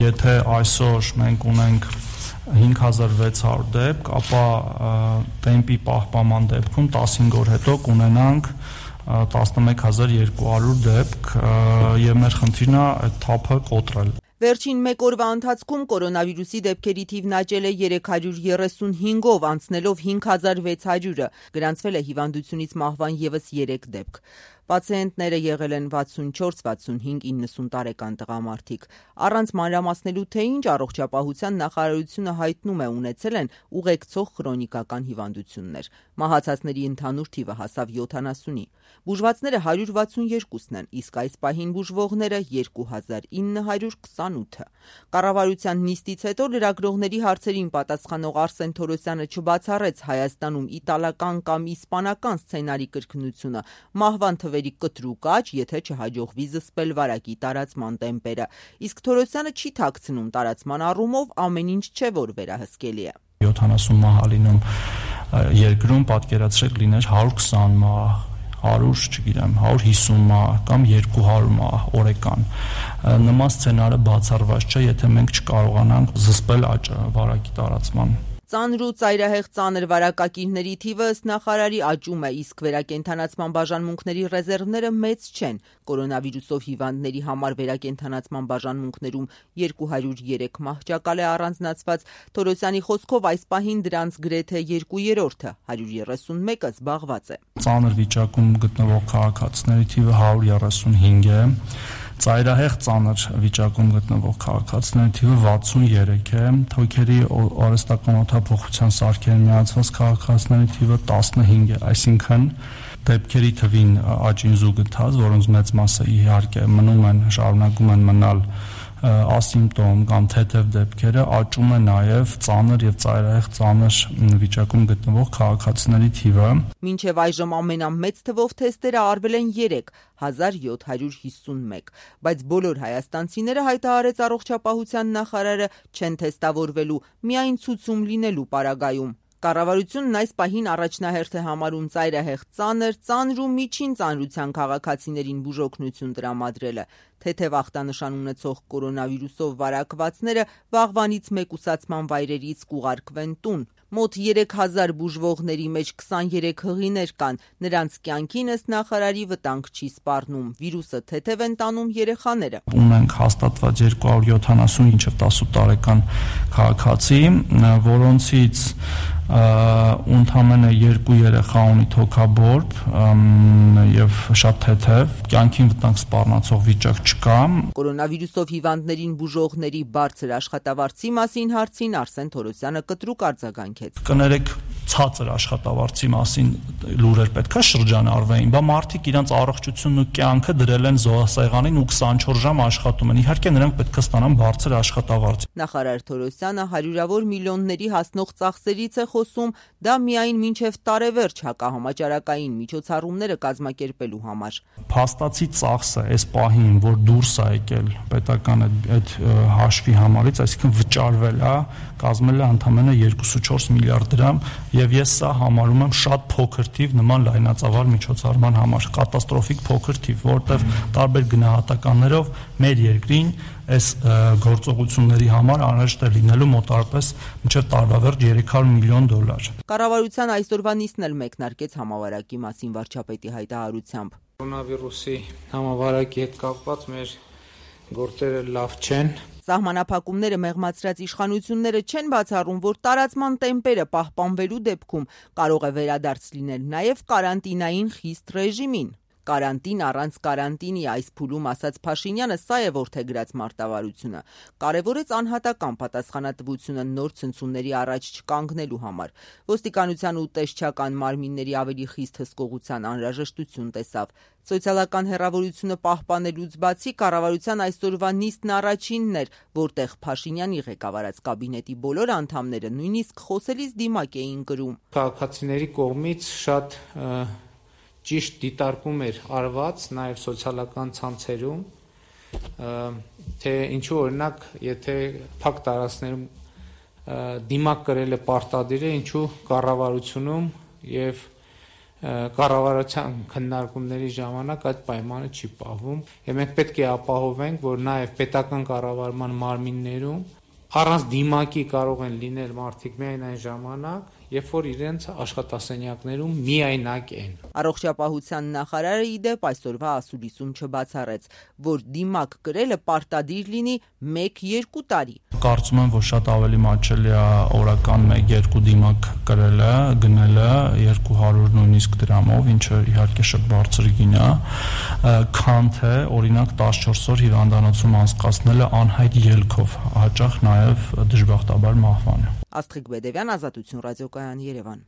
Եթե այսօր մենք ունենք 5600 դեպք, ապա տեմպի պահպանման դեպքում 15 օր հետո կունենանք 11200 դեպք եւ մեր խնդիրն է այդ թափը կոտրել։ Վերջին մեկ օրվա ընթացքում կորոնավիրուսի դեպքերի թիվն աճել է 335-ով, անցնելով 5600-ը, գրանցվել է հիվանդությունից մահվան ևս 3 դեպք։ Պացիենտները եղել են 64, 65, 90 տարեկան տղամարդիկ։ Առանց մանրամասնելու թե ինչ առողջապահության նախարարությունը հայտնում է ունեցել են ուղեկցող քրոնիկական հիվանդություններ։ Մահացածների ընդհանուր թիվը հասավ 70-ի։ Բուժվածները 162-ն են, իսկ այս պահին բուժվողները 2928-ը։ Կառավարության նիստից հետո լրագրողների հարցերին պատասխանող Արսեն Թորոսյանը չբացառեց Հայաստանում իտալական կամ իսպանական սցենարի կրկնությունը, մահվան թվերի կտրուկ աճ, եթե չհաջողվի զսպել վարակի տարածման տեմպերը։ Իսկ Թորոսյանը չի թաքցնում տարածման առումով ամեն ինչ չէ, որ վերահսկելի է։ 70 մահ լինում երկրում, պատկերացրեք լիներ 120 մահ, 100, չգիտեմ, 150 մահ կամ 200 մահ օրեկան։ Նման սցենարը բացառված չէ, եթե մենք չկարողանանք զսպել աճը վարակի տարածման։ Ծանր ու ծայրահեղ ծանր վարակակիրների թիվը ըստ նախարարի աճում է, իսկ վերակենդանացման բաժանմունքների ռեզերվները մեծ չեն։ Կորոնավիրուսով հիվանդների համար վերակենդանացման բաժանմունքներում 203 մահճակալ է առանձնացված։ Թորոսյանի խոսքով այս պահին դրանց գրեթե 2/3-ը, 131-ը զբաղված է։ Ծանր վիճակում գտնվող քաղաքացիների թիվը 135 է։ Ծայրահեղ ծանր վիճակում գտնվող քաղաքացիների թիվը 63 է, թոքերի արհեստական օդափոխության սարքերին միացված քաղաքացիների թիվը 15 է, այսինքն դեպքերի թվին աճին զուգընթաց, որոնց մեծ մասը իհարկե շարունակում են մնալ ասիմպտոմ կամ թեթև դեպքերը, աճում է նաև ծանր եւ ծայրահեղ ծանր վիճակում գտնվող քաղաքացիների թիվը։ Մինչև այժմ ամենամեծ թվով թեստերը արվել են 3, 1751, բայց բոլոր հայաստանցիները, հայտարարեց առողջապահության նախարարը, չեն թեստավորվելու, միայն ցուցում լինելու պարագայում։ Կառավարությունն այս պահին առաջնահերթ է համարում ծայրահեղ ծանր ու միջին ծանրության քաղաքացիներին բուժօգնություն տրամադրելը։ Թեթև ախտանշան ունեցող կորոնավիրուսով վարակվածները վաղվանից մեկուսացման վայրերից կուղարկվեն տուն։ Մոտ 3000 բուժվողների մեջ 23 հղիներ կան, նրանց կյանքին ըստ նախարարի վտանգ չի սպառնում, վիրուսը թեթև են տանում երեխաները։ Ունենք հաստատված 270 մինչև 18 տարեկան քաղաքացի, որոնցից ընդամենը 2 երեխա ունի թոքաբորբ եւ շատ թեթև, կյանքին վտանգ սպառնացող վիճակ չկա։ Կորոնավիրուսով հիվանդներին բուժողների բարձր աշխատավարձի մասին հարցին Արսեն Թորոսյանը կտրուկ արձագանքեց։ Կներեք, ցածր աշխատավարձի մասին լուրեր պետքա շրջանառվեին, բա մարդիկ իրենց առողջությունն ու կյանքը դրել են զոհասեղանին ու 24 ժամ աշխատում են։ Իհարկե նրանք պետք է ստանան բարձր աշխատավարձ։ Նախարար Թորոսյանը հարյուրավոր միլիոնների հասնող ծախսերից է խոսում, դա միայն մինչև տարեվերջ հակահամաճարակային միջոցառումները կազմակերպելու համար։ Փաստացի ծախսը այս պահին, որ դուրս է եկել պետական այդ հաշվի համարից, այսինքն վճարվել է, կազմել է ընդամենը 2.4 միլիարդ դրամ, եւ ես սա համարում եմ շատ փոքր թիվ նման լայնածավալ միջոցառման համար, կատաստրոֆիկ փոքր թիվ, որտեղ տարբեր գնահատականներով մեր երկրին այս գործողությունների համար անհրաժեշտ է լինելու մոտարապես մինչև տարվա վերջ $300 միլիոն։ Կառավարության այսօրվա նիստն էլ մեկնարկեց համավարակի մասին վարչապետի հայտարարությամբ։ Կորոնավիրուսի համավարակի հետ կապված մեր գործերը լավ չեն։ Սահմանափակումները մեղմացրած իշխանությունները չեն բացառում, որ տարածման տեմպերը պահպանվելու դեպքում կարող է վերադարձ լինել նաև կարանտինային խիստ ռեժիմին։ Կարանտին առանց կարանտինի, այս փուլում ասաց Փաշինյանը, սա է որդեգրած մարտավարությունը։ Կարևորեց անհատական պատասխանատվությունը նոր ցնցումների առաջ չկանգնելու համար։ Ոստիկանության ու տեսչական մարմինների ավելի խիստ հսկողության անհրաժեշտություն տեսավ։ Սոցիալական հեռավորությունը պահպանելուց բացի կառավարության այսօրվա նիստն առաջինն էր, որտեղ Փաշինյանի ղեկավարած կաբինետի բոլոր անդամները նույնիսկ խոսելիս դիմակ էին կրում։ Քաղաքացիների կողմից շատ ճիշտ դիտարկում էր արված նաև սոցիալական ցանցերում, թե ինչու օրինակ, եթե փակ տարածքներում դիմակ կրել է պարտադիր է, ինչու կառավարությունում եւ կառավարության քննարկումների ժամանակ այդ պայմանը չի պահվում, եւ մենք պետք է ապահովենք, որ նաեւ պետական կառավարման մարմիններում առանց դիմակի կարող են լինել մարդիկ միայն այն ժամանակ, երբ որ իրենց աշխատասենյակներում միայնակ են։ Առողջապահության նախարարը ի դեպ այսօրվա ասուլիսում չբացառեց, որ դիմակ կրելը պարտադիր լինի 1-2 տարի։ Կարծում եմ, որ շատ ավելի մատչելի է օրական 1-2 դիմակ կրելը, գնելը 200 նույնիսկ դրամով, ինչը իհարկե շատ բարձր գին է, քան թե օրինակ 14 օր հիվանդանոցում անցկացնելը անհայտ ելքով, հաճախ նաև դժբախտաբար մահվան։ Աստղիկ Բեդևյան, Ազատություն ռադիոկայան, Երևան։